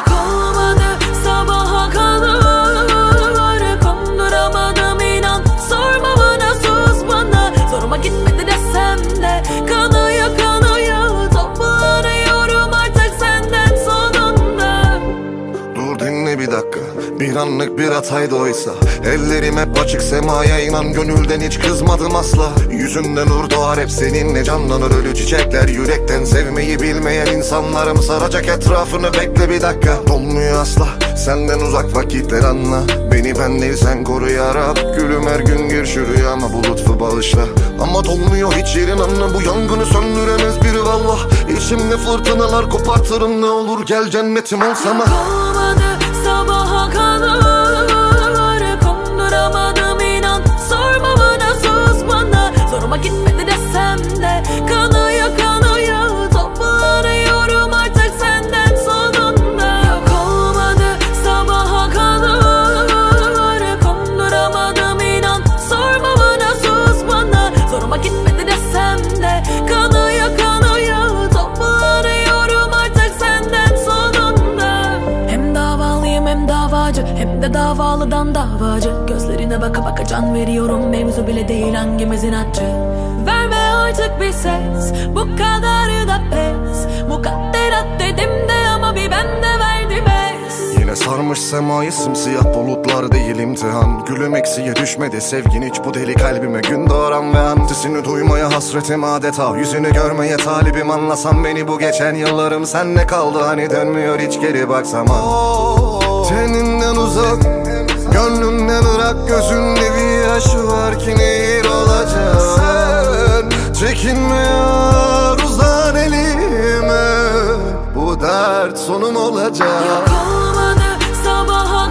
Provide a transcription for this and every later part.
Yok olmadı sabaha kadar, konduramadım inan. Sorma bana, sus bana, zoruma gitmedi desem de kanıyor kanıyor. Toplanıyorum artık senden sonunda. Dur dinle bir dakika, bir anlık bir hataydı oysa. Ellerim hep açık semaya, inan gönülden hiç kızmadım asla. Yüzünden nur doğar hep seninle, canlanır ölü çiçekler. Yürekten sevmeyi bilmeyen insanlarım saracak etrafını, bekle bir dakika. Dolmuyor asla senden uzak vakitler, anla. Beni ben değil sen koru ya Rab. Gülüm her gün gir şu rüyama, bu lütfu bağışla. Ama dolmuyor hiç yerin, anla. Bu yangını söndüremez biri vallah. İçimde fırtınalar kopartırım, ne olur gel cennetim ol sana. Olmadı sabaha kadar, konduramadım inan. Sorma bana, sus bana, zoruma gitmedi desem de kanıyor kanıyor. Toplanıyorum artık senden sonunda. Yok olmadı sabaha kadar, konduramadım inan. Sorma bana, sus bana, zoruma gitmedi desem de kanıyor kanıyor. Toplanıyorum artık senden sonunda. Hem davalıyım hem davacı, hem de davalıdan davacı. Gözlerine baka baka can veriyorum, mevzu bile değil hangimizin acı. Verme artık bir ses, bu kadar da pes. Mukadderat dedim de ama bir bende verdi bes. Yine sarmış semayı simsiyah bulutlar değil imtihan. Gülüm eksiye düşmedi sevgin hiç bu deli kalbime, gün doğuran ve antisini duymaya hasretim adeta. Yüzünü görmeye talibim, anlasan beni bu geçen yıllarım. Sen ne kaldı hani, dönmüyor hiç geri baksam. Teninden uzak, gönlümden ırak, gözünde bir yaş var ki nehir olacak. Sen çekinme yar, uzan elime, bu dert sonum olacak. Yok olmadı sabaha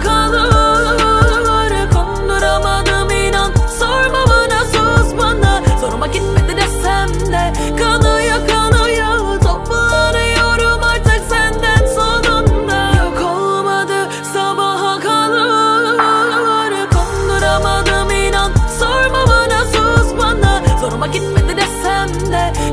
kadar, konduramadım inan. Sorma bana, sus bana, zoruma gitmedi desem de kanıyor kanıyor. Toplanıyorum artık senden sonunda. Yok olmadı sabaha kadar, konduramadım inan. Sorma bana, sus bana, zoruma gitmedi desem de